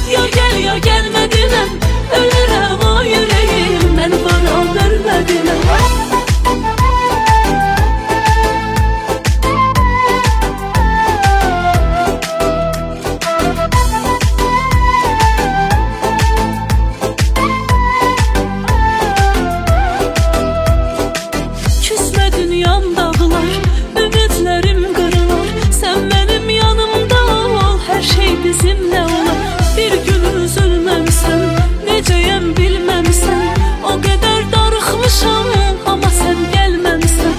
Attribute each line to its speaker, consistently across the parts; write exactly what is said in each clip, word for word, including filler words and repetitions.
Speaker 1: Ya gel ya gelme dinəm, ölürəm o yüreğim, mən varam ölmədinəm. Küsmə dünyam dağılar, ümidlərim qırılar, sən mənim yanımda ol, hər şey bizimlə olar. Bir gün üzülməmsən, necəyəm bilməmsən, o qədər darıxmışam, amma sən gəlməmsən.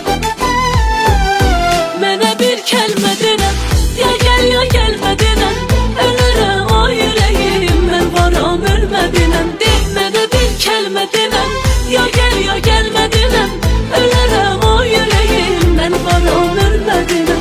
Speaker 1: Mənə bir kəlmə denəm, ya gəl ya gəlmə denəm, ölürəm o yüreğim, mən varam ölmədinəm. De, mənə bir kəlmə denəm, ya gəl ya gəlmə denəm, ölürəm o yüreğim, mən varam ölmədinəm.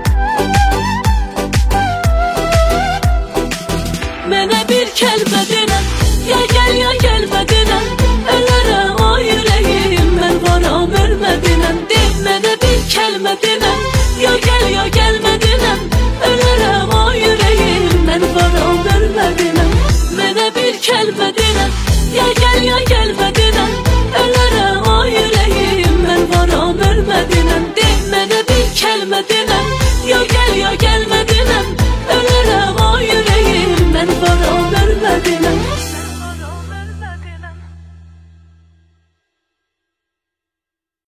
Speaker 1: Mənə bir kəlmə denəm,